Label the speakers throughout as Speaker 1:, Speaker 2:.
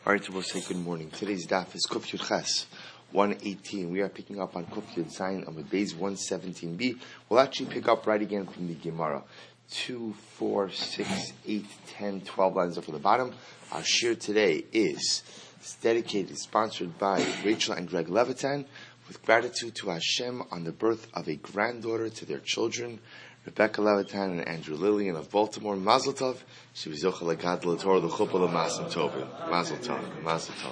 Speaker 1: All right, so we'll say good morning. Today's daf is Kuf Yud Ches 118. We are picking up on Kuf Yud Zayin on Beis 117b. We'll actually pick up right again from the Gemara. 2, 4, 6, 8, 10, 12 lines up from the bottom. Our shir today is dedicated, sponsored by Rachel and Greg Levitan, with gratitude to Hashem on the birth of a granddaughter to their children, Rebecca Levitan and Andrew Lillian of Baltimore. Mazel Tov. She was Zochel Gadol Torah the Chuppah Mazel Tov. Mazel Tov. Mazel Tov.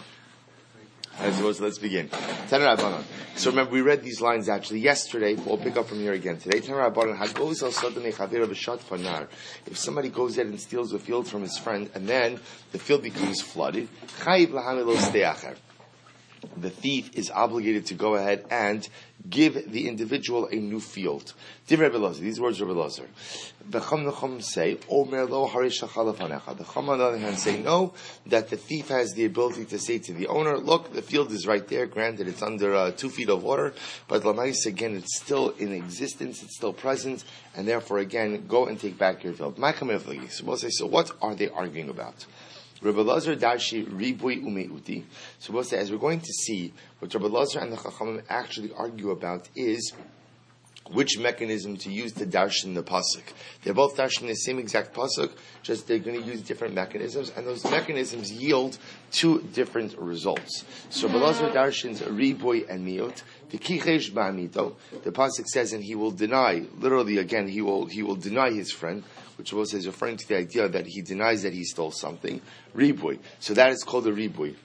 Speaker 1: Let's begin. Taner Rabbanan. So remember, we read these lines actually yesterday. We'll pick up from here again today. Taner Rabbanan. Hagoz al Sadane Chavira B'Shat Fanar. If somebody goes ahead and steals a field from his friend, and then the field becomes flooded, Chayiv Lahamilo Steacher. The thief is obligated to go ahead and give the individual a new field. These words Rebbe Lazar. The Chum say, Omer lo harisha chalafanecha. The Chum on the other hand say, no, that the thief has the ability to say to the owner, look, the field is right there, granted it's under 2 feet of water, but Lamais, again, it's still in existence, it's still present, and therefore, again, go and take back your field. So we'll say, so what are they arguing about? Rebbe Lazar Darshi Ribui Umeuti. So we'll say, as we're going to see, what Rebbe Lazar and the Chachamim actually argue about is which mechanism to use to darshan the pasuk. They're both darshan the same exact pasuk, just they're going to use different mechanisms, and those mechanisms yield 2 different results. So Rebbe Lazar darshans Ribui and Miut. The Kichesh Ba'amito, the pasuk says, and he will deny, literally again, he will deny his friend, which also is referring to the idea that he denies that he stole something. Ribui. So that is called a ribui.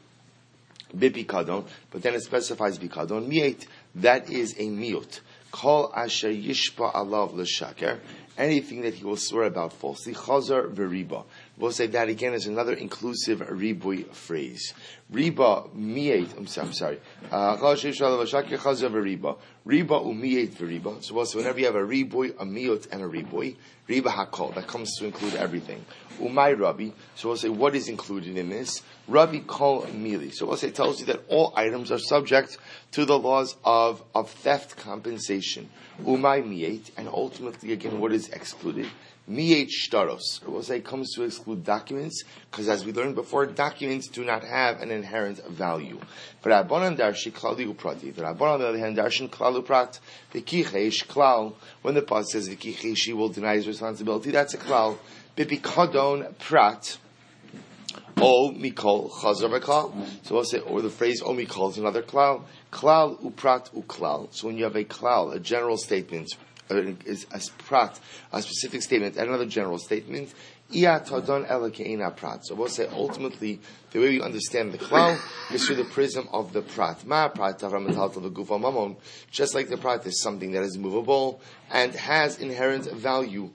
Speaker 1: Bipikadon. But then it specifies bikadon. Miet. That is a miut. Kol asher yishpa alav l'shaker. Anything that he will swear about falsely. Chazar v'riba. We'll say that again is another inclusive ribui phrase. Riba miet. I'm sorry. Chol asher yishpa alav l'shaker. Chazar v'riba. Riba umiet v'riba. So also whenever you have a ribui, a miut, and a ribui, riba hakol, that comes to include everything. Umay Rabbi, so we'll say what is included in this? Rabbi kol mili. So we'll say it tells you that all items are subject to the laws of theft compensation. Umay miet, and ultimately again what is excluded? Miet shtaros. We'll say it comes to exclude documents, because as we learned before, documents do not have an inherent value. For Rabbanan darshi klali uprati. The Rabbanan on the other hand darshan klal uprat. V'kichesh klal. When the pasuk says v'kichesh, he will deny his responsibility, that's a klal. Bipikadon prat. O mikol chazar v'klal. So we'll say, or the phrase o mikol is another klal. Klal uprat uklal. So when you have a klal, a general statement, is a prat, a specific statement, and another general statement. So we'll say ultimately the way we understand the klal is through the prism of the prat. Just like the prat is something that is movable and has inherent value.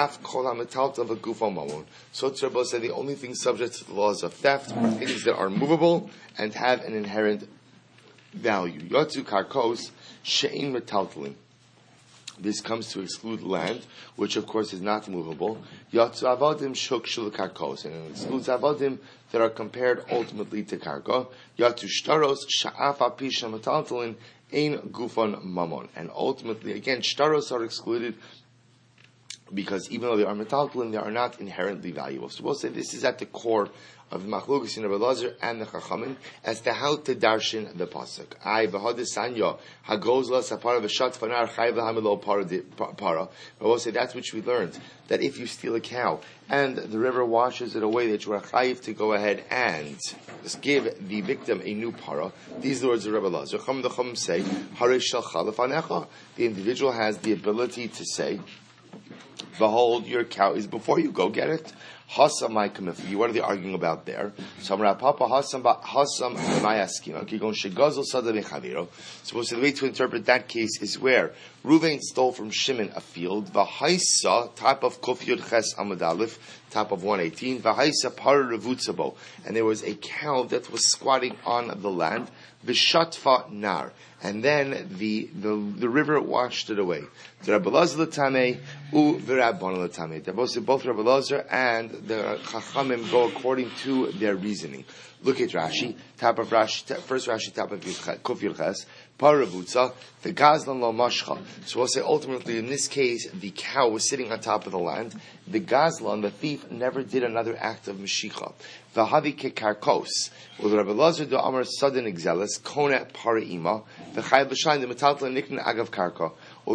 Speaker 1: So Tzarbo said the only thing subject to the laws of theft are things that are movable and have an inherent value. Yotzu karkos she'in metaltalin. This comes to exclude land, which of course is not movable. Yatsu avadim shuk shul karkos, and it excludes avadim that are compared ultimately to karka. Yatsu shtaros sha'af apisha metaltalin ein gufon mamon, and ultimately again shtaros are excluded because even though they are metaltalin, they are not inherently valuable. So we'll say this is at the core of the Machlokes in Rebbe Lazar and the Chachamim as to how to darshan the pasuk. I v'hadesanya hagoz la sapara v'shat fanar chayv lahamilo para. But we'll say that's which we learned, that if you steal a cow and the river washes it away, that you are chayiv to go ahead and give the victim a new para. These are the words of Rebbe Lazar. The Chum say harish shel chalafanecha. The individual has the ability to say, behold, your cow is before you, go get it. Hasam my kamifi. What are they arguing about there? So the way to interpret that case is where Reuven stole from Shimon a field. V'haisa, top of Kuf Yud Ches Amud Aleph, top of 118. V'haisa par revutzabo, and there was a cow that was squatting on the land. V'shatfa nar, and then the river washed it away. Rabbi Lazar l'tamei u v'Rabbanan l'tamei. Both Rabbi Lazar and the Chachamim go according to their reasoning. Look at Rashi, top of Rashi, first Rashi, top of Kuf Yud Ches. Parabutza, the Gazlan lo mashcha. So we'll say ultimately in this case, the cow was sitting on top of the land. The Gazlan, the thief, never did another act of Mashicha. V'havi kekarkos. Well, Rabbi Lazar do Amar Sudden Exelis, Kona Paraima, V'chayv L'shain, the Metaltla Nikna Agav Karka. So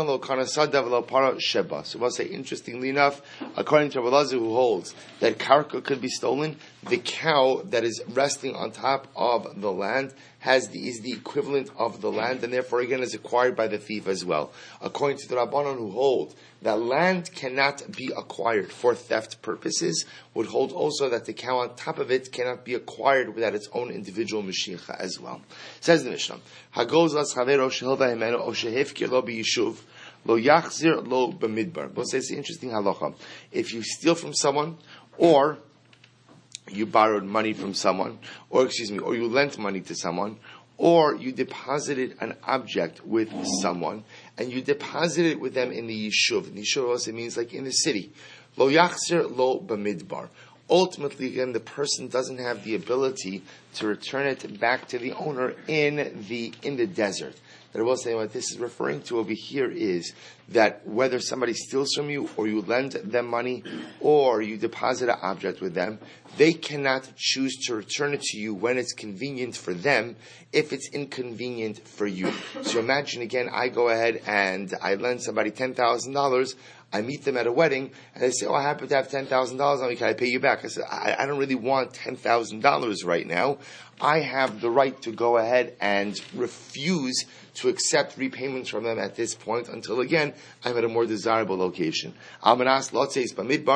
Speaker 1: we'll say, interestingly enough, according to Rabbi Lazar, who holds that karka could be stolen, the cow that is resting on top of the land is the equivalent of the land, and therefore again is acquired by the thief as well. According to the Rabbanon, who hold that land cannot be acquired for theft purposes, would hold also that the cow on top of it cannot be acquired without its own individual Mashiach as well. Says the Mishnah, Hagoz las chavero shehilva himeno o shehifkir lo b'yishuv lo yachzir lo b'midbar. We'll say it's an interesting halacha. If you steal from someone, or you borrowed money from someone, or you lent money to someone, or you deposited an object with someone, and you deposited it with them in the yishuv. And the yishuv also means like in the city. Lo yachzir lo b'midbar. Ultimately, again, the person doesn't have the ability to return it back to the owner in the desert. That I will say what this is referring to over here is that whether somebody steals from you, or you lend them money, or you deposit an object with them, they cannot choose to return it to you when it's convenient for them, if it's inconvenient for you. So imagine again, I go ahead and I lend somebody $10,000. I meet them at a wedding, and they say, I happen to have $10,000 on me, can I pay you back? I said, I don't really want $10,000 right now. I have the right to go ahead and refuse to accept repayments from them at this point until, again, I'm at a more desirable location. So we'll see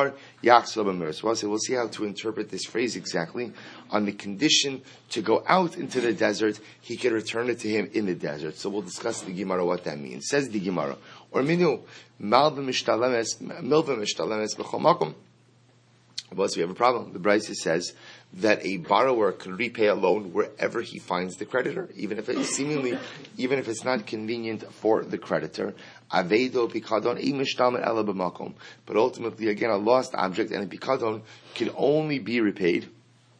Speaker 1: how to interpret this phrase exactly. On the condition to go out into the desert, he can return it to him in the desert. So we'll discuss the Gemara what that means. Says the Gemara, or minu, milva mishtalemes b'chol makom. Well, so we have a problem. The Brisa says that a borrower can repay a loan wherever he finds the creditor, even if it's not convenient for the creditor. Avedo pikadon imishtalmen ela b'makom. But ultimately, again, a lost object and a pikadon can only be repaid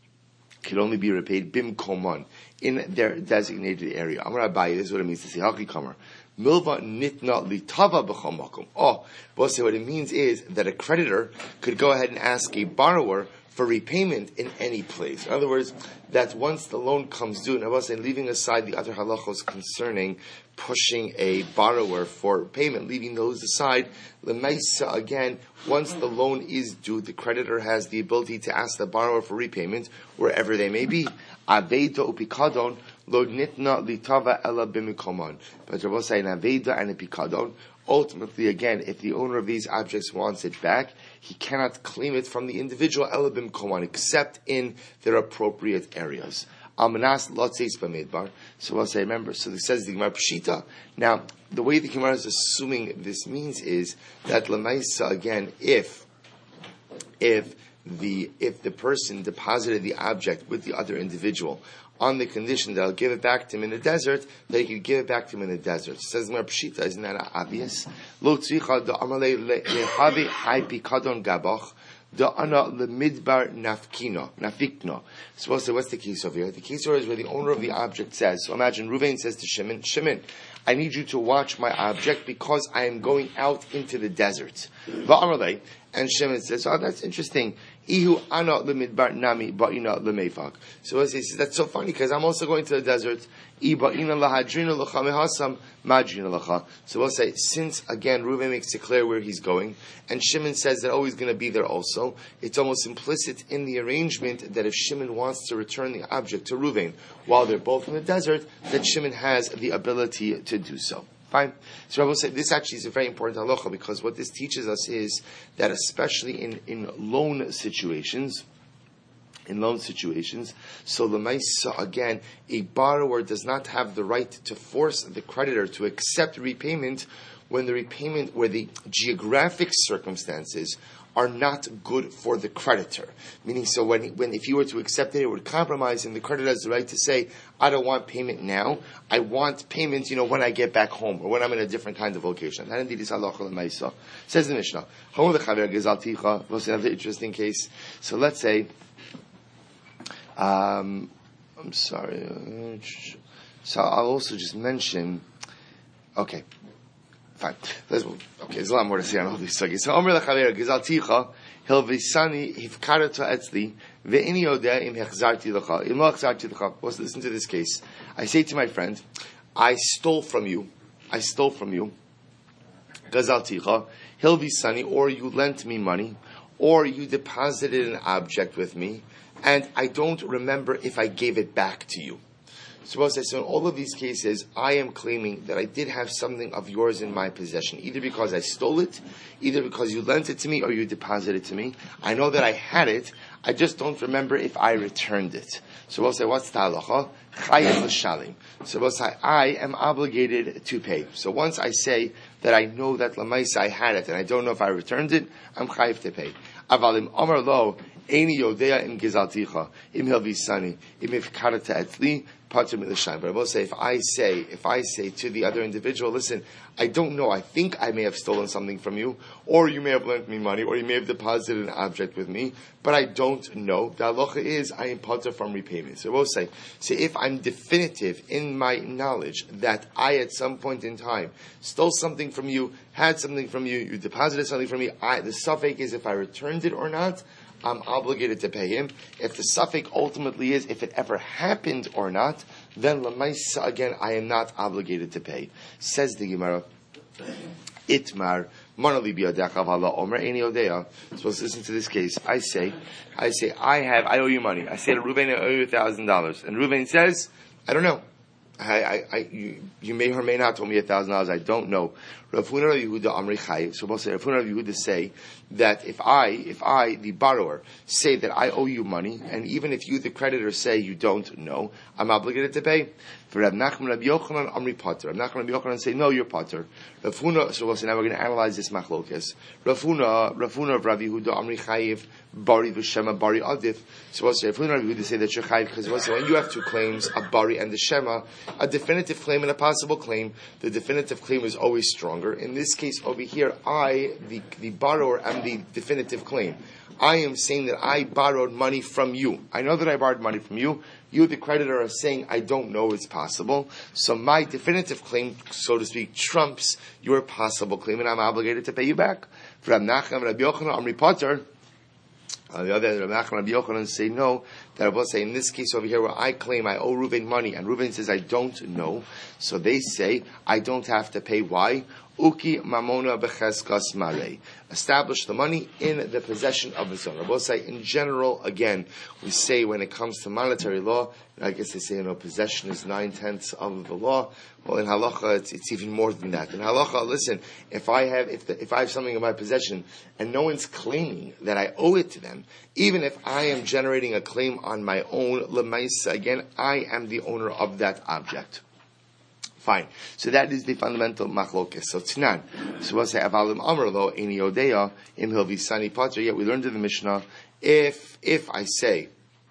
Speaker 1: bimkomon, in their designated area. Amar Abaye, this is what it means to say hakikamer. Milva nitna litava b'chol makom. Well, so what it means is that a creditor could go ahead and ask a borrower for repayment in any place. In other words, that once the loan comes due, and I was saying, leaving aside the other halachos concerning pushing a borrower for payment, leaving those aside, l'maisa, again, once the loan is due, the creditor has the ability to ask the borrower for repayment wherever they may be. Avedo upikadon lo nitna litava ela b'mikomon. But Rabbi say an aveda and a pikadon. Ultimately, again, if the owner of these objects wants it back, he cannot claim it from the individual ela b'mikomon, except in their appropriate areas. Amanas lotzeis b'midbar. So I'll say, remember, so this says the Gemara Pshita. Now, the way the Gemara is assuming this means is that l'maisa, again, if the person deposited the object with the other individual on the condition that I'll give it back to him in the desert, that he could give it back to him in the desert. Says Gemara Pshita, isn't that obvious? Lo tzricha da amalei lehavi hai pikadon gabach da ana lemidbar nafikno. So what's the case over here? The case over here is where the owner of the object says, so imagine Ruvain says to Shimon, I need you to watch my object because I am going out into the desert. Va'amalei, and Shimon says, that's interesting. Ihu ana lemidbar nami ba'ina lemefak. So he says, that's so funny because I'm also going to the desert. So we'll say, since again Reuven makes it clear where he's going, and Shimon says that he's going to be there also, it's almost implicit in the arrangement that if Shimon wants to return the object to Reuven while they're both in the desert, that Shimon has the ability to do so. Fine. So Rabbi said this actually is a very important halacha because what this teaches us is that especially in loan situations, so l'maisa, again, a borrower does not have the right to force the creditor to accept repayment where the geographic circumstances are not good for the creditor. Meaning, so when if he were to accept it, it would compromise, and the creditor has the right to say, I don't want payment now. I want payment, when I get back home or when I'm in a different kind of location. That indeed is halacha l'maisa. Says the Mishnah. What's another interesting case? So let's say, I'm sorry. So I'll also just mention, okay, fine. Okay, there's a lot more to say on all these sugis. So Omer lechaver gizal ticha hilvisani hifkarata etzli ve'ini yodeh im hechzarti lecha im lo hechzarti lecha. Listen to this case. I say to my friend, I stole from you, gazal ticha hilvisani, or you lent me money, or you deposited an object with me, and I don't remember if I gave it back to you. So in all of these cases, I am claiming that I did have something of yours in my possession, either because I stole it, either because you lent it to me, or you deposited it to me. I know that I had it, I just don't remember if I returned it. So we'll say, what's the halacha? Chayav l'shalim. So we'll say, I am obligated to pay. So once I say that I know that l'maisa I had it, and I don't know if I returned it, I'm chayav to pay. Avalim Amar lo, Eini yodea im gizalticha, im hilvisani, im ifkarata etli, pater milashaim. But I will say, if I say to the other individual, listen, I don't know, I think I may have stolen something from you, or you may have lent me money, or you may have deposited an object with me, but I don't know. The halacha is, I am pater from repayment. So I will say, if I'm definitive in my knowledge that I at some point in time stole something from you, had something from you, you deposited something from me, the suffix is if I returned it or not, I'm obligated to pay him. If the suffix ultimately is if it ever happened or not, then l'maisa again I am not obligated to pay. Says the Gemara, Itmar Monali biyadecha v'ala omer eini odea. So let's listen to this case. I say, I owe you money. I say to Reuven, I owe you $1,000, and Reuven says, I don't know. You may or may not owe me $1,000. I don't know. Rav Huna Rav Yehuda Amri Chayiv. So we'll say Rav Huna Rav Yehuda say that if I, the borrower, say that I owe you money, and even if you, the creditor, say you don't know, I'm obligated to pay. For Rav Nachman Rav Yochanan Amri Pater. Rav Nachman Rav Yochanan say no, you're Pater. Rav Huna. So we'll say now we're going to analyze this machlokes. Rav Huna of Rav Yehuda Amri Chayiv Bari v'Shema Bari Adif. So we'll say Rav Huna Rav Yehuda say that you're Chayiv because we'll say when you have two claims, a Bari and the Shema, a definitive claim and a possible claim, the definitive claim is always stronger. In this case over here, I, the borrower, am the definitive claim. I am saying that I borrowed money from you. I know that I borrowed money from you. You, the creditor, are saying I don't know it's possible. So my definitive claim, so to speak, trumps your possible claim, and I'm obligated to pay you back. For Rav Nachman, Rabbi Yochanan, Amri Pater. On the other hand, Rav Nachman and Rabbi Yochanan say no. That I will say in this case over here where I claim I owe Reuven money, and Reuven says I don't know. So they say I don't have to pay. Why? Uki mamona becheskas mare. Establish the money in the possession of its owner. We'll say in general, again, we say when it comes to monetary law, I guess they say, possession is 9/10 of the law. Well, in halacha, it's even more than that. In halacha, listen, if I have something in my possession and no one's claiming that I owe it to them, even if I am generating a claim on my own, lemaisa, again, I am the owner of that object. Fine. So that is the fundamental machlokes. So Tnan. So we'll say avalim amar lo eini yodea im hilvisani pater. Yet we learned in the Mishnah, if I say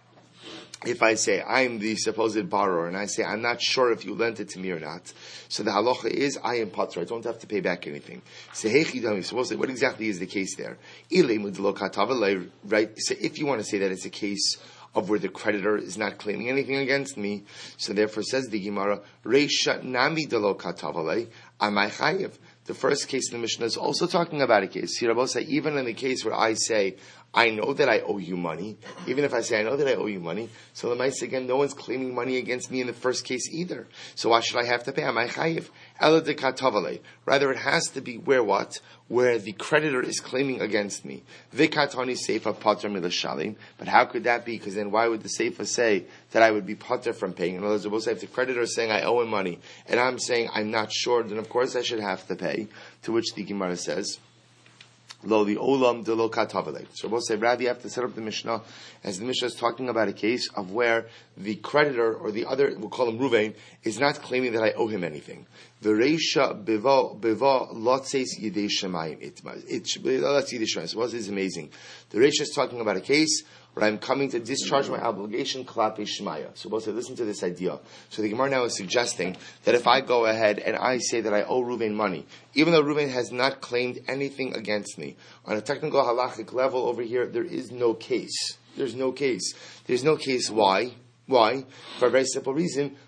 Speaker 1: I'm the supposed borrower and I say I'm not sure if you lent it to me or not, so the halacha is I am pater. I don't have to pay back anything. So we'll say what exactly is the case there? Right. So if you want to say that it's a case of where the creditor is not claiming anything against me, so therefore says the Gemara, Reisha nami de lo katavalei, amai chayiv. The first case in the Mishnah is also talking about a case. Even in the case where I say, I know that I owe you money, even if I say I know that I owe you money, so the mice again, no one's claiming money against me in the first case either. So why should I have to pay? Amai chayiv. Ela de katavalei. Rather, it has to be where what? Where the creditor is claiming against me. Vikatani seifa pater milashalim. But how could that be? Because then why would the seifa say that I would be pater from paying? In other words, we'll say if the creditor is saying I owe him money, and I'm saying I'm not sure, then of course I should have to pay. To which the Gemara says, Lo the olam de lo katavalei. So we'll say, rather you have to set up the Mishnah, as the Mishnah is talking about a case of where the creditor, or the other, we'll call him Reuven, is not claiming that I owe him anything. The Reisha biva lotzeis yidei shemayim itma. That's yidei shemayim. So what is amazing? The Reisha is talking about a case where I'm coming to discharge my obligation, klape shmaya. So we'll say, listen to this idea. So the Gemara now is suggesting that if I go ahead and I say that I owe Reuven money, even though Reuven has not claimed anything against me, on a technical halachic level over here, there is no case. There's no case. There's no case. Why? Why? For a very simple reason.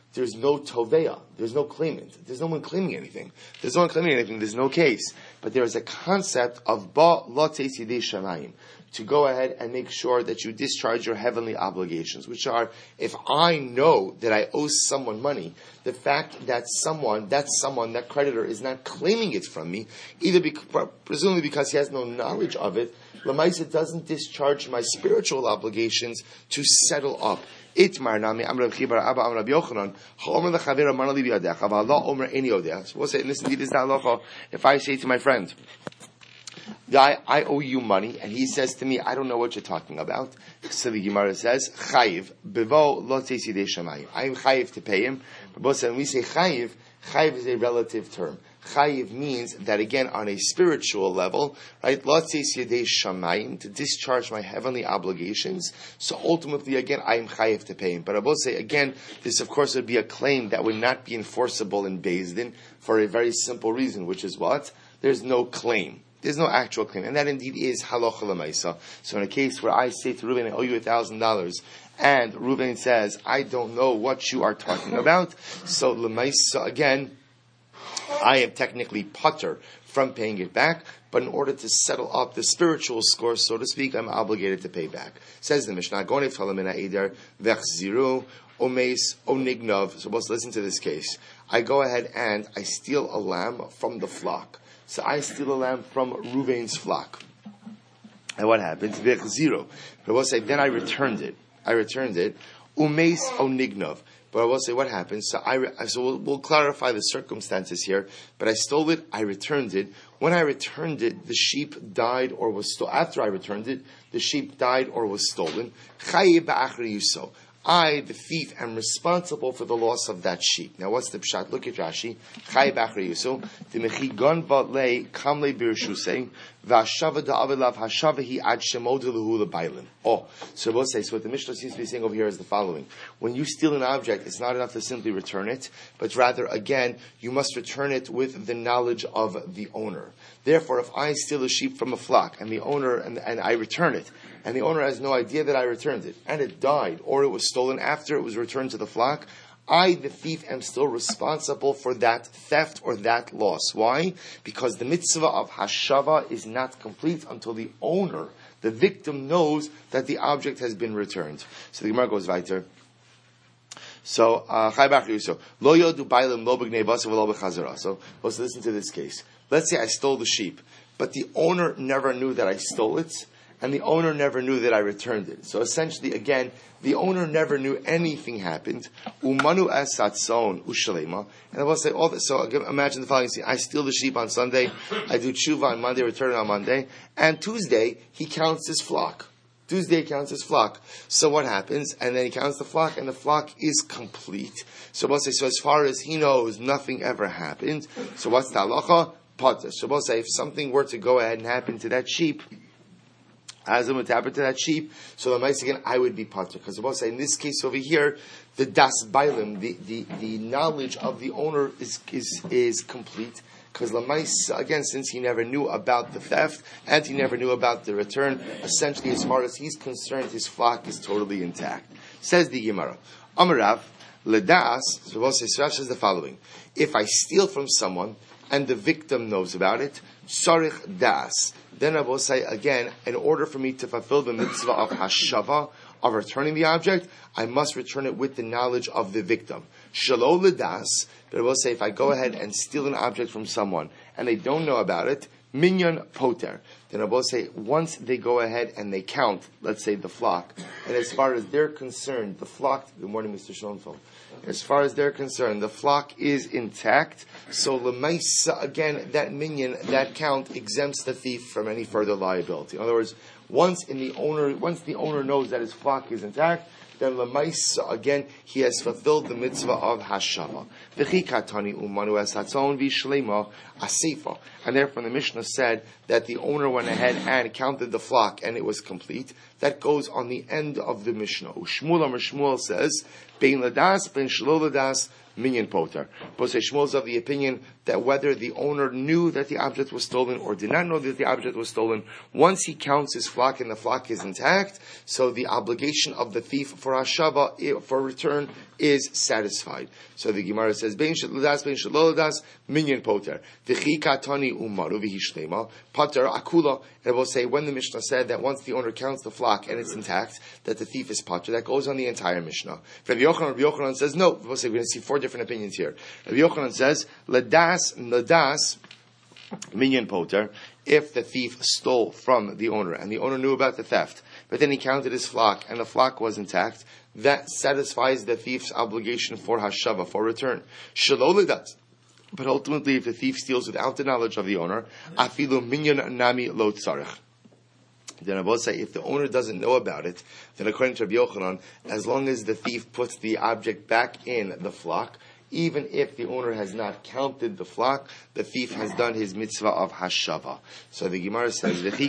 Speaker 1: there's no toveya, there's no claimant, there's no one claiming anything. There's no one claiming anything, there's no case. But there is a concept of ba lotes yidei shamayim, to go ahead and make sure that you discharge your heavenly obligations, which are, if I know that I owe someone money, the fact that that creditor is not claiming it from me, presumably because he has no knowledge of it, Lamaisa doesn't discharge my spiritual obligations to settle up. Itmar nami amrav chibar abba amrav yochanan ha'omer lechavera mana li biyadech aval lo omer eni odeh. So we'll say, listen, this is the halacha. If I say to my friend, I owe you money, and he says to me, I don't know what you're talking about. So the Gemara says, chayiv bevo lo teis yidei shamayim. I'm chayiv to pay him. But when we say chayiv is a relative term. Chayiv means that, again, on a spiritual level, right? Lo teis yidei shamayim, to discharge my heavenly obligations. So ultimately, again, I am chayiv to pay him. But I will say, again, this of course would be a claim that would not be enforceable in Beis Din for a very simple reason, which is what? There's no claim. There's no actual claim. And that indeed is halacha l'maisa. So in a case where I say to Reuven, I owe you $1,000, and Reuven says, I don't know what you are talking about, so l'maisa, again, I am technically patur from paying it back, but in order to settle up the spiritual score, so to speak, I'm obligated to pay back. Says the Mishnah, Gonef talamina eder vechziru omeis onignov. So let's listen to this case. I go ahead and I steal a lamb from the flock. So I steal a lamb from Reuven's flock. And what happens? Zero. But I will say, then I returned it. Umeis onignov. But I will say, what happens? So we'll clarify the circumstances here. But I stole it, I returned it. When I returned it, the sheep died or was stolen. After I returned it, the sheep died or was stolen. Chayiv ba'achri yuso. I, the thief, am responsible for the loss of that sheep. Now, what's the pshat? Look at Rashi. Chai b'achri yuso. T'mechi gon v'lei kamlei b'rishusei v'ashava da'avelav hashavahi ad shemod l'hu l'bailim. Oh, so we'll say, so what the Mishnah seems to be saying over here is the following. When you steal an object, it's not enough to simply return it, but rather, again, you must return it with the knowledge of the owner. Therefore, if I steal a sheep from a flock, and the owner, and I return it, and the owner has no idea that I returned it, and it died, or it was stolen after it was returned to the flock, I, the thief, am still responsible for that theft or that loss. Why? Because the mitzvah of hashava is not complete until the owner, the victim, knows that the object has been returned. So the Gemara goes weiter. So, lo yodu bailim lo b'gnei basa v'lo b'chazara. So, let's listen to this case. Let's say I stole the sheep, but the owner never knew that I stole it, and the owner never knew that I returned it. So essentially, again, the owner never knew anything happened. Umanu esatzon ushalema. And I will say all this. So imagine the following scene. I steal the sheep on Sunday. I do tshuva on Monday, return it on Monday. And Tuesday, he counts his flock. So what happens? And then he counts the flock, and the flock is complete. So we'll say, so as far as he knows, nothing ever happened. So what's the halacha? Pater. So we'll say, if something were to go ahead and happen to that sheep, as it would happen to that sheep, so the mice again, I would be pater. Because we'll say, in this case over here, the das bailim, the knowledge of the owner is complete. Because Lamais, again, since he never knew about the theft and he never knew about the return, essentially, as far as he's concerned, his flock is totally intact. Says the Gemara, Amarav ledas. So Rav says the following: if I steal from someone and the victim knows about it, sarich das. Then I will say again, in order for me to fulfill the mitzvah of hashava, of returning the object, I must return it with the knowledge of the victim. Shelo ledas. But I will say, if I go ahead and steal an object from someone and they don't know about it, minyan poter. Then I will say, once they go ahead and they count, let's say the flock, and as far as they're concerned, the flock. Good morning, Mr. Schoenfeld. As far as they're concerned, the flock is intact. So lemaisa, again, that minyan, that count exempts the thief from any further liability. In other words, once the owner knows that his flock is intact, then lemaisa, again, he has fulfilled the mitzvah of hashava. And therefore the Mishnah said that the owner went ahead and counted the flock and it was complete. That goes on the end of the Mishnah. Shmuel says, Bein ladas, bein shelo ladas, minyan poter. Posei Shmuel is of the opinion that whether the owner knew that the object was stolen or did not know that the object was stolen, once he counts his flock and the flock is intact, so the obligation of the thief for hashava, for return, is satisfied. So the Gemara says, Bein sheladas, bein sheloladas, minyan poter. V'chi katani umaru v'hishlema, pater akula. And we'll say, when the Mishnah said that once the owner counts the flock and it's intact, that the thief is pater, that goes on the entire Mishnah. Rabbi Yochanan says, no. We'll say, we're going to see four different opinions here. Rabbi Yochanan says, ladas, minyan poter, if the thief stole from the owner, and the owner knew about the theft, but then he counted his flock, and the flock was intact, that satisfies the thief's obligation for hashava, for return. Shalolidas. But ultimately, if the thief steals without the knowledge of the owner, afilu minyan nami lo tzarech. Then I will say, if the owner doesn't know about it, then according to Rabbi Yochanan, as long as the thief puts the object back in the flock, even if the owner has not counted the flock, the thief has done his mitzvah of hashava. So the Gemara says, and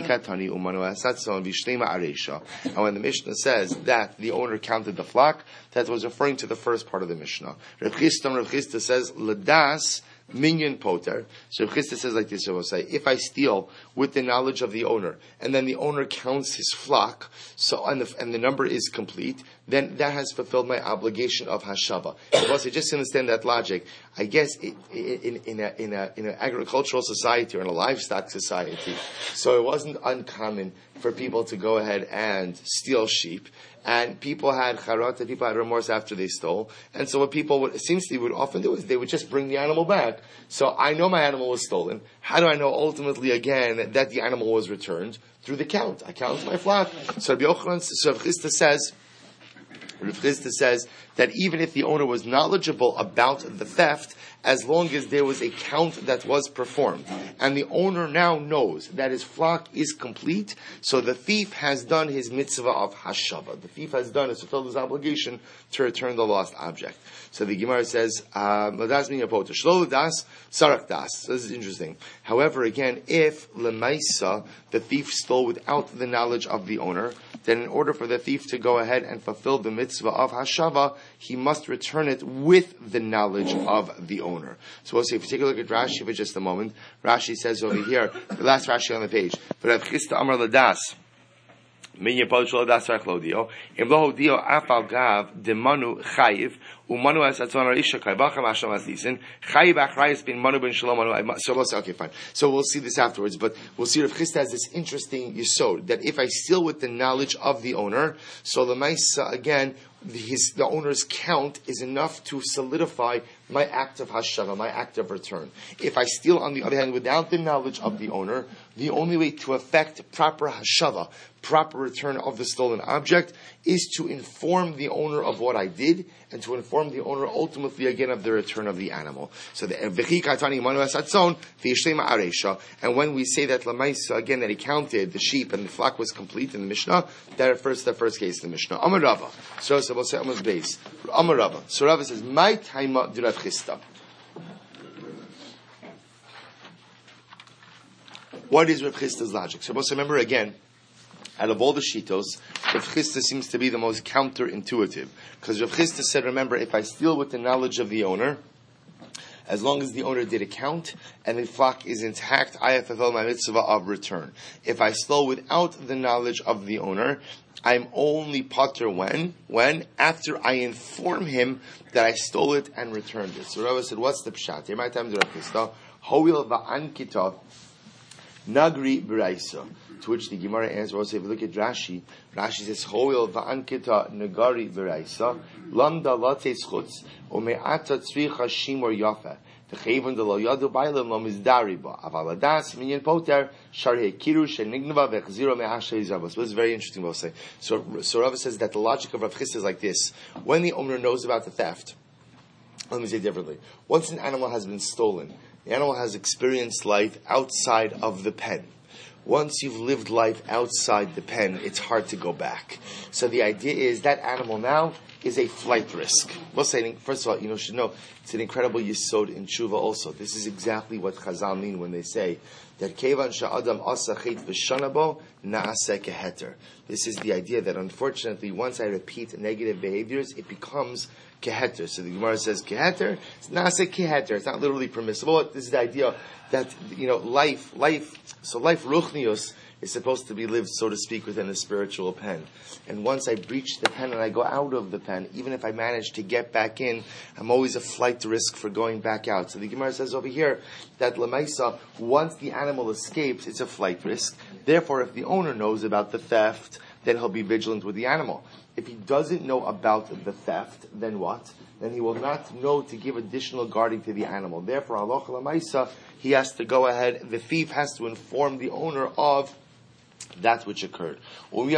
Speaker 1: when the Mishnah says that the owner counted the flock, that was referring to the first part of the Mishnah. Rav Chisda says, Ladas minyan poter. So Rav Chisda says like this, I will say, if I steal with the knowledge of the owner, and then the owner counts his flock, so and the number is complete, then that has fulfilled my obligation of hashava. If just understand that logic, I guess in an agricultural society or in a livestock society, so it wasn't uncommon for people to go ahead and steal sheep. And people had charata, people had remorse after they stole. And so what people would often do is they would just bring the animal back. So I know my animal was stolen. How do I know ultimately again that the animal was returned? Through the count. I count my flock. So Rav Chisda says that even if the owner was knowledgeable about the theft, as long as there was a count that was performed, and the owner now knows that his flock is complete, so the thief has done his mitzvah of hashava. The thief has fulfilled his obligation to return the lost object. So the Gemara says, "Ladas min yapoter, shlo ladas, sarak das." So this is interesting. However, again, if lemaisa the thief stole without the knowledge of the owner, then in order for the thief to go ahead and fulfill the mitzvah of hashava, he must return it with the knowledge of the owner. So we'll see, if you take a look at Rashi for just a moment, Rashi says over here, the last Rashi on the page, Rav Chisda Amar Ladas, Minyan Poter Shelo Ladas Sarach Lo Dio, Im Lo Hodio Afal Gav Demanu Chayiv, Umanu as Atzon Arisha Kaibacham Asham Asisin, Chayiv Achrayis bin Manu ben Shalom Manu. So we'll say, okay, fine. So we'll see this afterwards, but we'll see Rav Chisda has this interesting yisod, that if I steal with the knowledge of the owner, so the Maisa, again, the owner's count is enough to solidify my act of hashava, my act of return. If I steal, on the other hand, without the knowledge of the owner, the only way to effect proper hashava, proper return of the stolen object, is to inform the owner of what I did, and to inform the owner ultimately again of the return of the animal. So the v'chi katani manu asatzon v'yishlema aresha. And when we say that lamaisa again that he counted the sheep and the flock was complete in the Mishnah, that refers to the first case in the Mishnah. Amar Rava. So we'll say Amar's base. Amar Rava. So Rava says, "My taima de Rav Chisda." What is Rav Chisda's logic? So we'll remember again, out of all the shitos, Rav Chisda seems to be the most counterintuitive. Because Rav Chisda said, remember, if I steal with the knowledge of the owner, as long as the owner did a count and the flock is intact, I have fulfilled my mitzvah of return. If I stole without the knowledge of the owner, I'm only pater when after I inform him that I stole it and returned it. So Rava said, what's the pshat? Here, my time to Rav Chisda. Hoil va'ankita nagri b'raisa. To which the Gemara answers, also if you look at Rashi, Rashi says, Hoil va'ankita nagari b'raisa, lamda lates chutz, ume'ata tzricha shimor yafa. The chayvon de lo yadu bailam lo mizdari ba. Aval adas minyan poter, sharhe kirush and nignava vechziro me'ashe izavos. This is very interesting, we'll say. So Rava says that the logic of Rav Chisda is like this. When the owner knows about the theft, let me say it differently. Once an animal has been stolen, the animal has experienced life outside of the pen. Once you've lived life outside the pen, it's hard to go back. So the idea is that animal now is a flight risk. We'll say, first of all, you should know, it's an incredible yisod in tshuva also. This is exactly what Chazal mean when they say that Kevan sha'adam asa chet v'shanabo na'aseh keheter. This is the idea that unfortunately, once I repeat negative behaviors, it becomes keheter. So the Gemara says keheter, it's na'aseh keheter. It's not literally permissible. This is the idea that, life ruchnius is supposed to be lived, so to speak, within a spiritual pen. And once I breach the pen and I go out of the pen, even if I manage to get back in, I'm always a flight risk for going back out. So the Gemara says over here that Lamaisa, once the animal escapes, it's a flight risk. Therefore, if the owner knows about the theft, then he'll be vigilant with the animal. If he doesn't know about the theft, then what? Then he will not know to give additional guarding to the animal. Therefore, halacha lamaisa, he has to go ahead, the thief has to inform the owner of that which occurred. Let's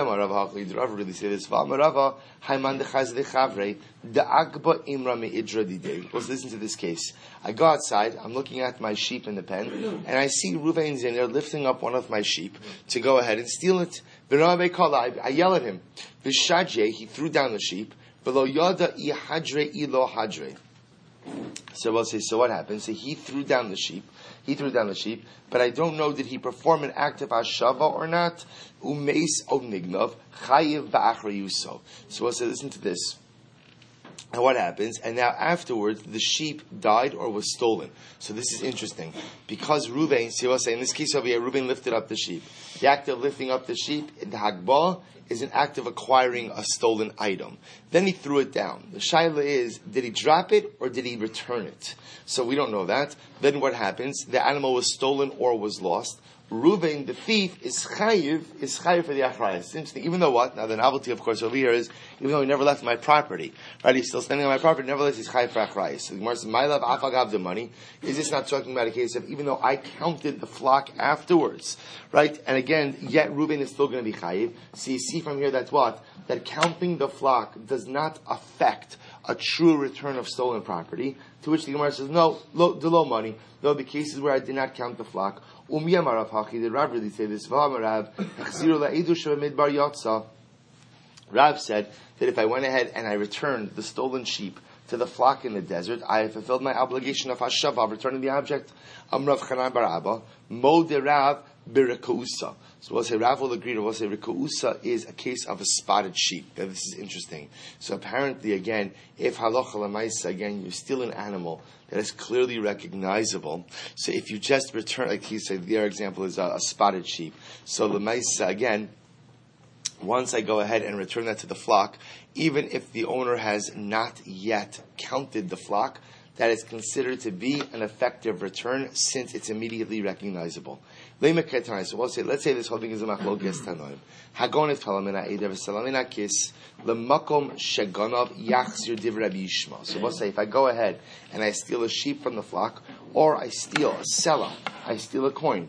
Speaker 1: listen to this case. I go outside, I'm looking at my sheep in the pen, and I see Reuven in there lifting up one of my sheep to go ahead and steal it. I yell at him. He threw down the sheep. So we'll say, so what happened? So he threw down the sheep, but I don't know, did he perform an act of hashava or not? Umeis od nignav, chayiv ba'achrayuso. So we'll say, listen to this. And what happens? And now afterwards, the sheep died or was stolen. So this is interesting. Because Reuven, see what I say, in this case over here, Reuven lifted up the sheep. The act of lifting up the sheep, in the Hagbah, is an act of acquiring a stolen item. Then he threw it down. The shaila is, did he drop it or did he return it? So we don't know that. Then what happens? The animal was stolen or was lost. Reuven, the thief, is chayiv for the achrayus. It's interesting. Even though what? Now the novelty, of course, over here is, even though he never left my property, right? He's still standing on my property, nevertheless he's chayiv for achrayus. So the Gemara says, my love, afagav the money. Is this not talking about a case of, even though I counted the flock afterwards, right? And again, yet Reuven is still going to be chayiv. So you see from here that's what? That counting the flock does not affect a true return of stolen property. To which the Gemara says, no, the low money. No, the cases where I did not count the flock. Did Rav really say this? Rav said that if I went ahead and I returned the stolen sheep to the flock in the desert, I have fulfilled my obligation of hashava, returning the object. Amrav Chanan bar Abba, mo de Rav birakousa. So we'll say Rav will agree, we'll say Rikousa is a case of a spotted sheep. Now, this is interesting. So apparently, again, if halacha l'maisa, again, you steal an animal that is clearly recognizable. So if you just return, like he said, their example is a spotted sheep. So l'maisa, again, once I go ahead and return that to the flock, even if the owner has not yet counted the flock, that is considered to be an effective return since it's immediately recognizable. So we'll say, let's say this whole thing is a machlokes tanoim. Hagonit palamina eder v'salamina kis l'makom shegonov yachzir div Rabbi Yishmael. So we'll say, if I go ahead and I steal a sheep from the flock, or I steal a selah, I steal a coin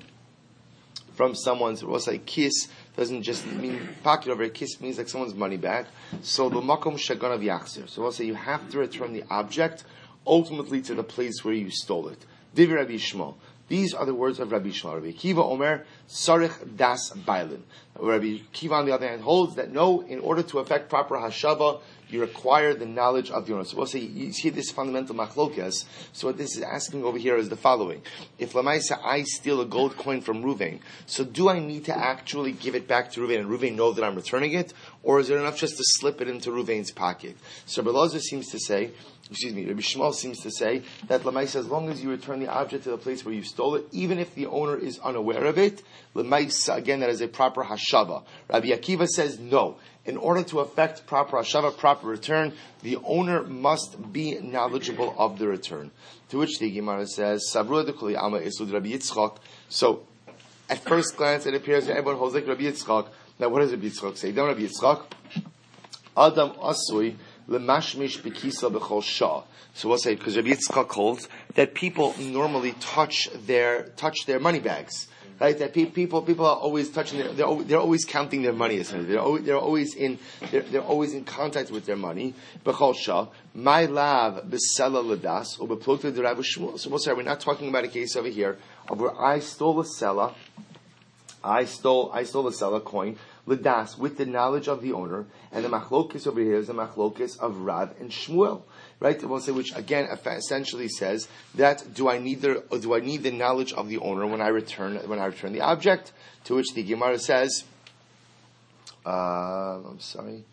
Speaker 1: from someone's, we'll say kiss doesn't just mean pocket over. A kiss means like someone's money bag. So l'makom shegonov yachzir. So we'll say you have to return the object ultimately to the place where you stole it. Div Rabbi Yishmael. These are the words of Rabbi Yishmael. Rabbi Kiva Omer, Sarich Das Bailin. Rabbi Kiva, on the other hand, holds that no, in order to effect proper hashava, you require the knowledge of the owner. So we'll say, you see this fundamental machlokas. So what this is asking over here is the following. If Lamaisa, I steal a gold coin from Reuven, so do I need to actually give it back to Reuven and Reuven know that I'm returning it? Or is it enough just to slip it into Reuven's pocket? So Rabbi Elazar seems to say, Rabbi Shmuel seems to say that Lamaisa, as long as you return the object to the place where you stole it, even if the owner is unaware of it, Lamaisa, again, that is a proper hashava. Rabbi Akiva says no. In order to effect proper hashava, proper return, the owner must be knowledgeable of the return. To which the Gemara says, Sabru dekuli ama isud Rabbi Yitzchak. So, at first glance, it appears that everyone holds like Rabbi Yitzchak. Now, what does Rabbi Yitzchak say? Don't Rabbi Yitzchak. Adam asui lemashmish b'kisa b'chol shah. So we'll say, because Rabbi Yitzchak holds that people normally touch their money bags. Right, that people are always touching they're always counting their money. Essentially, they're always in contact with their money. B'chol shah, my lav b'sela ladas or b'plota d'Rav Shmuel. So we'll say we're not talking about a case over here of where I stole a selah. I stole a selah coin. L'das, with the knowledge of the owner, and the machlokes over here is the machlokes of Rav and Shmuel, right? We'll say, which again essentially says that do I need the knowledge of the owner when I return the object? To which the Gemara says, I'm sorry.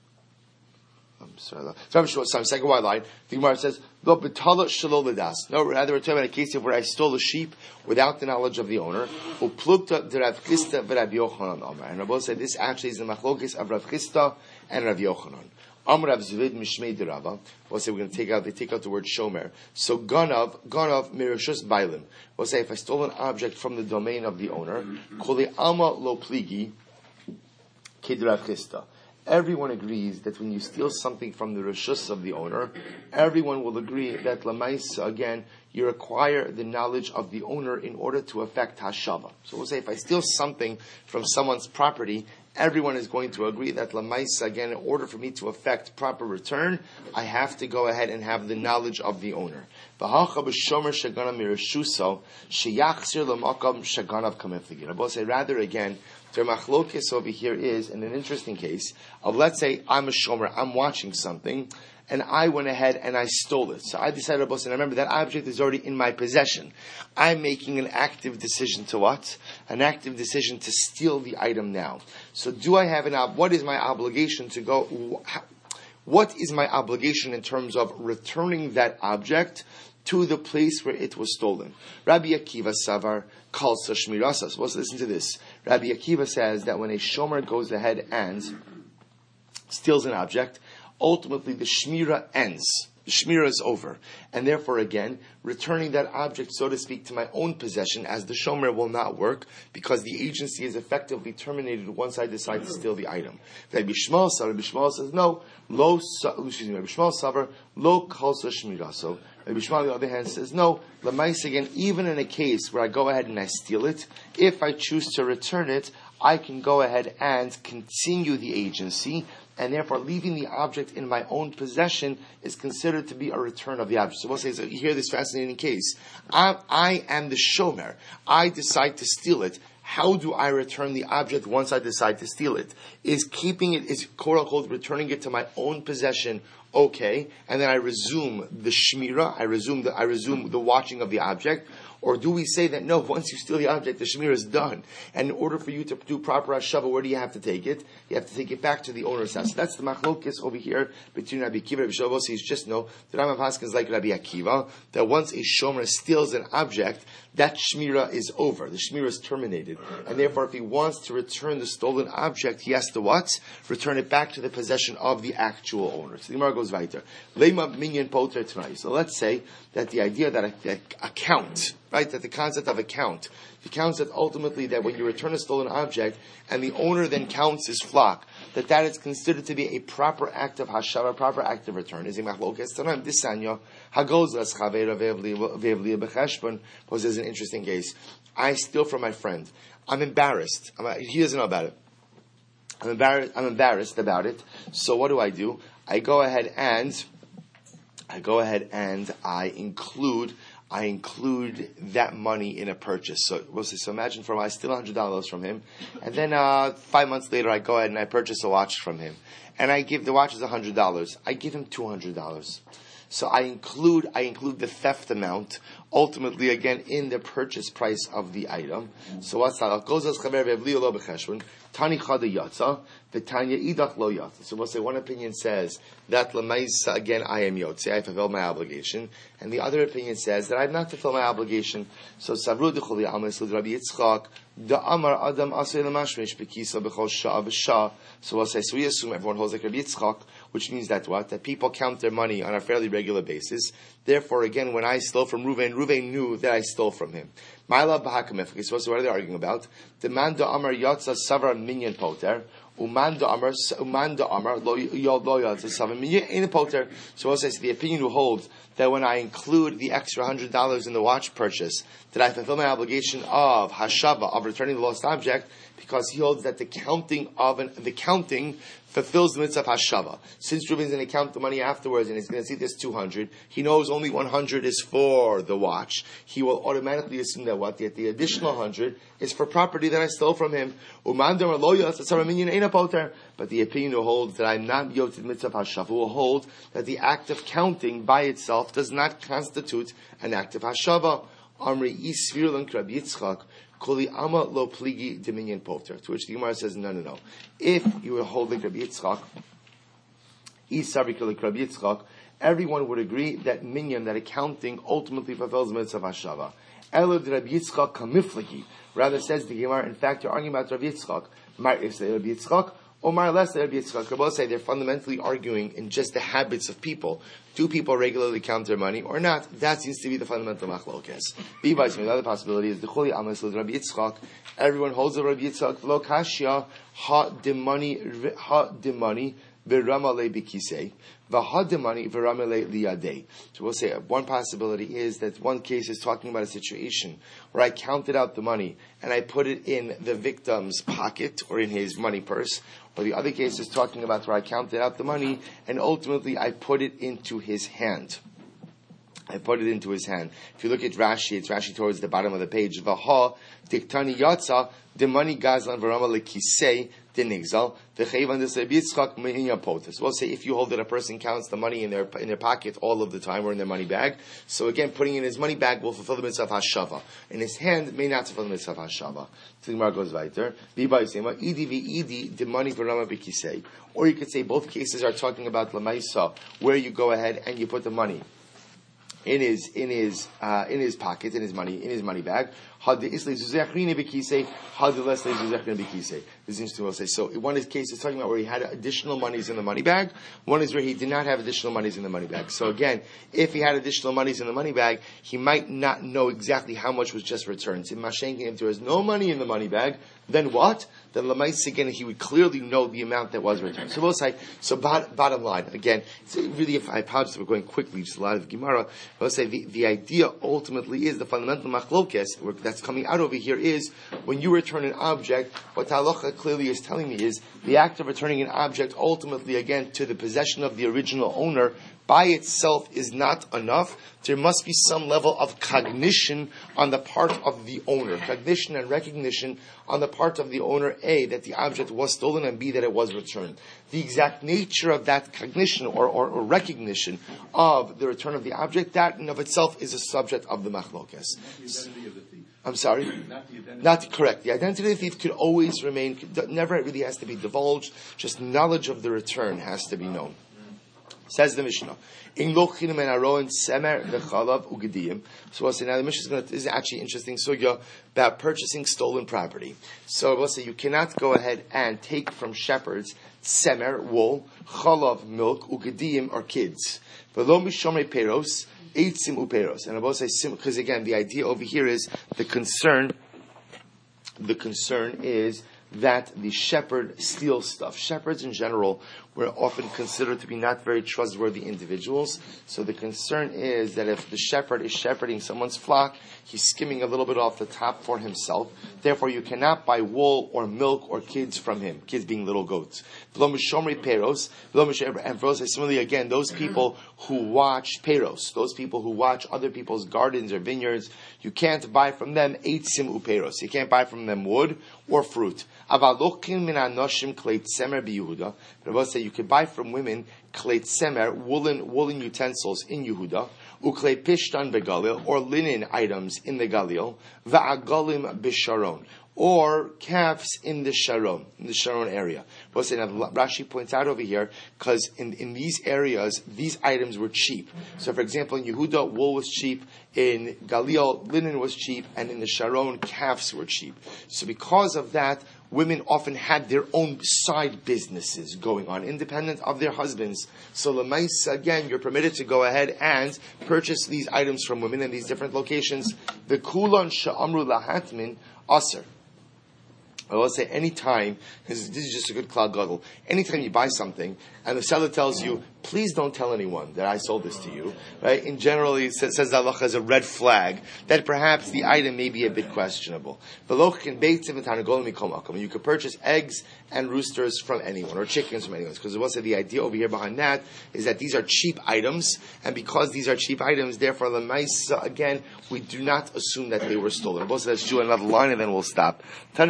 Speaker 1: Second white line. The Gemara says, "Lo betala shelo l'das." No, rather we're talking about a case of where I stole a sheep without the knowledge of the owner. Uplukta de Rav Chisda v'Rav Yochanan Amar. And Rabbi said this actually is the machlokes of Rav Chisda and Rav Yochanan. Amar Rav Zvid mishmei de Rava. We'll say they take out the word shomer. So ganav mirashus bailim. We'll say if I stole an object from the domain of the owner, koli alma lo pligi kid Rav Chisda. Everyone agrees that when you steal something from the reshus of the owner, everyone will agree that lamaisa, again, you require the knowledge of the owner in order to affect hashava. So we'll say if I steal something from someone's property, everyone is going to agree that lamaisa, again, in order for me to affect proper return, I have to go ahead and have the knowledge of the owner. Rather, again, the machlokes over here is, in an interesting case, of let's say I'm a shomer, I'm watching something, and I went ahead and I stole it. So I decided, and remember that object is already in my possession. I'm making an active decision to what? An active decision to steal the item now. So do I have what is my obligation to go, what is my obligation in terms of returning that object to the place where it was stolen? Rabbi Akiva Savar calls Shmirasas. Well, listen to this. Rabbi Akiva says that when a shomer goes ahead and steals an object, ultimately the shmira ends. The shmira is over. And therefore, again, returning that object, so to speak, to my own possession as the shomer will not work because the agency is effectively terminated once I decide to steal the item. Rabbi Shmuel says, no, Rabbi Shmuel savar, lo kalsa shmiraso. Rabbi Shmuel, on the other hand, says, no, l'mais, again, even in a case where I go ahead and I steal it, if I choose to return it, I can go ahead and continue the agency, and therefore leaving the object in my own possession is considered to be a return of the object. So we'll say, so you hear this fascinating case. I am the shomer. I decide to steal it. How do I return the object once I decide to steal it? Is keeping it, is quote unquote returning it to my own possession okay, and then I resume the shmira, I resume the watching of the object? Or do we say that no, once you steal the object, the shmira is done, and in order for you to do proper hashava, where do you have to take it? You have to take it back to the owner's house. So that's the machlokes over here between Rabbi Akiva and Rabbi Shlomo. He's just know that Rambam Paskin is like Rabbi Akiva, that once a shomer steals an object, that shmira is over. The shmira is terminated, and therefore, if he wants to return the stolen object, he has to what? Return it back to the possession of the actual owner. So the Gemara goes weiter. Lema minyan poter tonight. So let's say that the idea that account, right? That the concept of account, the concept ultimately that when you return a stolen object and the owner then counts his flock, that is considered to be a proper act of hashava, a proper act of return. Is a machlokes tanaim disanya hagozas chaveira ve'evliya becheshbon. Because there's an interesting case. I steal from my friend. I'm embarrassed. He doesn't know about it. I'm embarrassed about it. So what do? I go ahead and I include that money in a purchase. So we'll say, so imagine I steal $100 from him, and then 5 months later I go ahead and I purchase a watch from him, and I give the watch is $100. I give him $200. So I include the theft amount ultimately again in the purchase price of the item. So what's that? Tani chada yatsa, the Tanya idach lo yatsa. So we'll say one opinion says that lemaisa again I am yotze, I fulfilled my obligation, and the other opinion says that I have not fulfilled my obligation. So savru decholi amas Rabbi Yitzchak da amar adam asay lemashmish bekisa bechol shah v'shah. So we'll say, so we assume everyone holds like Rabbi Yitzchak, which means that what? That people count their money on a fairly regular basis. Therefore, again, when I stole from Reuven knew that I stole from him. Ma'ala b'hakamif. So what are they arguing about? The man da amar yatsa savra minyan poter. Uman da amar lo yatsa savra minyan in poter. So we'll say, the opinion who holds that when I include the extra $100 in the watch purchase, that I fulfill my obligation of hashava, of returning the lost object, because he holds that the counting fulfills the mitzvah of hashava. Since Reuben's going to count the money afterwards and he's going to see there's 200, he knows only 100 is for the watch. He will automatically assume that what? That the additional 100 is for property that I stole from him. But the opinion will hold that I'm not yoted mitzvah hashava will hold that the act of counting by itself does not constitute an act of hashava. Amri Isvirul and Rabbi Yitzchak Koli Ama Lo Pligi Dominion Poter. To which the Gemara says, no. If you will hold like Rabbi Yitzchak, Isavri Koli Rabbi Yitzchak, everyone would agree that minyan, that accounting, ultimately fulfills the mitzvah of hashava. Elad Rabbi Yitzchak Kamiflagi. Rather says the Gemara, in fact, you're arguing about Rabbi Yitzchak. Mar if say Rabbi Yitzchak, or Mar less Rabbi Yitzchak. Both say they're fundamentally arguing in just the habits of people. Do people regularly count their money or not? That seems to be the fundamental machlokes. The other possibility is the Chuli Amas with Rabbi Yitzchak. Everyone holds the Rabbi Yitzchak. Lo kashya ha demani v'ramale b'kisei v'ha demani v'ramale liyadei. So we'll say one possibility is that one case is talking about a situation where I counted out the money and I put it in the victim's pocket or in his money purse. Or the other case is talking about where I counted out the money and ultimately I put it into his hand. If you look at Rashi, it's Rashi towards the bottom of the page. Vaha diktani yatsa demani gazlan v'rama lekisei denigzal v'cheivan desebitzchak me'inya potus. We'll say if you hold that a person counts the money in their pocket all of the time or in their money bag, so again putting in his money bag will fulfill the mitzvah of hashava. In his hand may not fulfill the mitzvah of hashava. So the Gemara goes weiter. V'ba yisema idi v'idi demani v'rama b'kisei. Or you could say both cases are talking about lamaisa, where you go ahead and you put the money in his pocket, in his money bag. This is interesting. We'll say. So one case is talking about where he had additional monies in the money bag. One is where he did not have additional monies in the money bag. So again, if he had additional monies in the money bag, he might not know exactly how much was just returned. So if there is no money in the money bag, then what? Then Lamais again, he would clearly know the amount that was returned. So we'll say. So bottom line again, it's really, if I apologize for going quickly, just a lot of Gemara. We'll say the idea ultimately is the fundamental machlokes that's coming out over here is when you return an object, what halacha clearly is telling me is the act of returning an object ultimately again to the possession of the original owner by itself is not enough. There must be some level of cognition on the part of the owner. Cognition and recognition on the part of the owner, A, that the object was stolen, and B, that it was returned. The exact nature of that cognition or recognition of the return of the object, that in of itself is a subject of the machlokes. I'm sorry? Not correct. The identity of the thief could always remain, never really has to be divulged, just knowledge of the return has to be known. Says the Mishnah. So we'll say now the Mishnah is actually interesting sugya about purchasing stolen property. So we'll say you cannot go ahead and take from shepherds semer, wool, chalav, milk, ugedim, or kids. V'lo mishomrei peros, eitzim uperos. And I will say because again the idea over here is the concern is that the shepherd steals stuff. Shepherds in general were often considered to be not very trustworthy individuals. So the concern is that if the shepherd is shepherding someone's flock, he's skimming a little bit off the top for himself. Therefore, you cannot buy wool or milk or kids from him, kids being little goats. And similarly, again, those people who watch peros, those people who watch other people's gardens or vineyards, you can't buy from them eitzim uperos. You can't buy from them wood or fruit. But you could buy from women kleit semer, woolen utensils in Yehuda, uklei pishtan begalil, or linen items in the Galil, va'agalim bisharon, or calves in the Sharon area. We'll say now Rashi points out over here because in these areas these items were cheap. So, for example, in Yehuda wool was cheap, in Galil linen was cheap, and in the Sharon calves were cheap. So, because of that, women often had their own side businesses going on, independent of their husbands. So, Lamaisa, again, you're permitted to go ahead and purchase these items from women in these different locations. The kulon sha'amru lahatmin aser. I will say anytime, this is just a good cloud goggle, anytime you buy something and the seller tells you, please don't tell anyone that I sold this to you. Right? In general, it says the halacha as a red flag that perhaps the item may be a bit questionable. You could purchase eggs and roosters from anyone, or chickens from anyone. Because also the idea over here behind that is that these are cheap items, and because these are cheap items, therefore, again, we do not assume that they were stolen. Also, let's do another line, and then we'll stop. You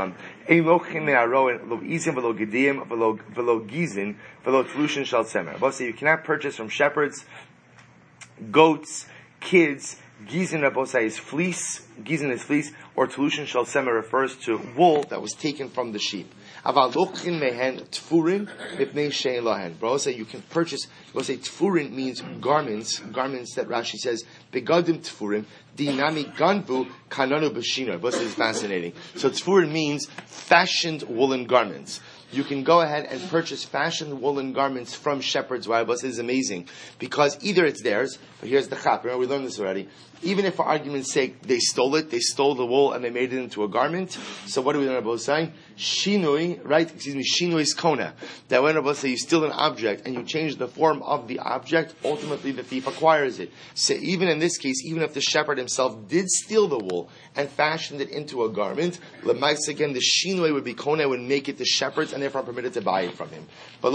Speaker 1: cannot purchase from shepherds, goats, kids. Gizin Rabosai is fleece. Gizin is fleece, or Telushin Shal Semer refers to wool that was taken from the sheep. Aval Lochin Mehen Tfurin Mipnei Shein Lahen. Rabosai, you can purchase. Rabosai Tfurin means garments that Rashi says Begadim Tfurin Dinami Ganbu Kananu Bashina. Rabosai is fascinating. So Tfurin means fashioned woolen garments. You can go ahead and purchase fashioned woolen garments from shepherds. Why? This is amazing. Because either it's theirs, but here's the chap. Remember, we learned this already. Even if, for argument's sake, they stole the wool and they made it into a garment. So what do we learn about saying? Shinui, right? Shinui is kona. That when Rabbi say you steal an object and you change the form of the object, ultimately the thief acquires it. So even in this case, even if the shepherd himself did steal the wool and fashioned it into a garment, lemais again, the shinui would be kona, would make it the shepherd's and therefore permitted to buy it from him.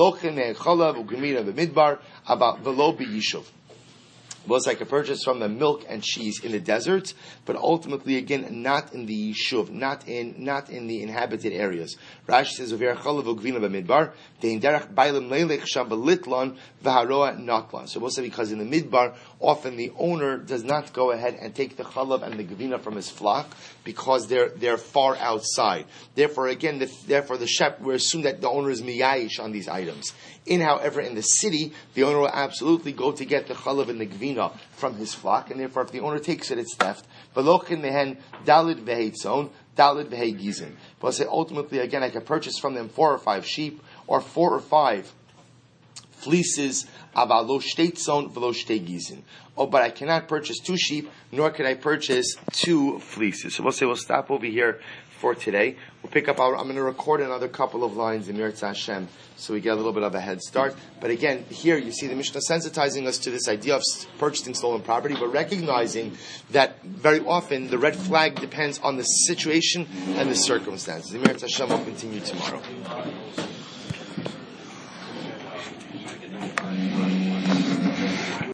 Speaker 1: About below b'yishuv. Was like a purchase from the milk and cheese in the desert, but ultimately, again, not in the yishuv, not in the inhabited areas. Rashi says, "Over chalav ugvina b'midbar, dein derech bailim leilech sham b'litlan v'haroa natlan." So, we'll say because in the midbar, often the owner does not go ahead and take the chalav and the gvina from his flock because they're far outside. Therefore, again, the shepherd, we assume that the owner is miyayish on these items. However, in the city, the owner will absolutely go to get the chalav and the gvina from his flock, and therefore, if the owner takes it, it's theft. Velochin mehen dalid v'heitzon, dalid v'heigizin. But I'll say ultimately, again, I can purchase from them 4 or 5 sheep, or 4 or 5 fleeces, aber lo shteitzon v'lo shteigizin. Oh, but I cannot purchase 2 sheep, nor can I purchase 2 fleeces. So we'll say we'll stop over here for today. We'll pick up I'm going to record another couple of lines in Mirza Hashem, so we get a little bit of a head start. But again, here you see the Mishnah sensitizing us to this idea of purchasing stolen property, but recognizing that very often the red flag depends on the situation and the circumstances. The Mirza Hashem will continue tomorrow.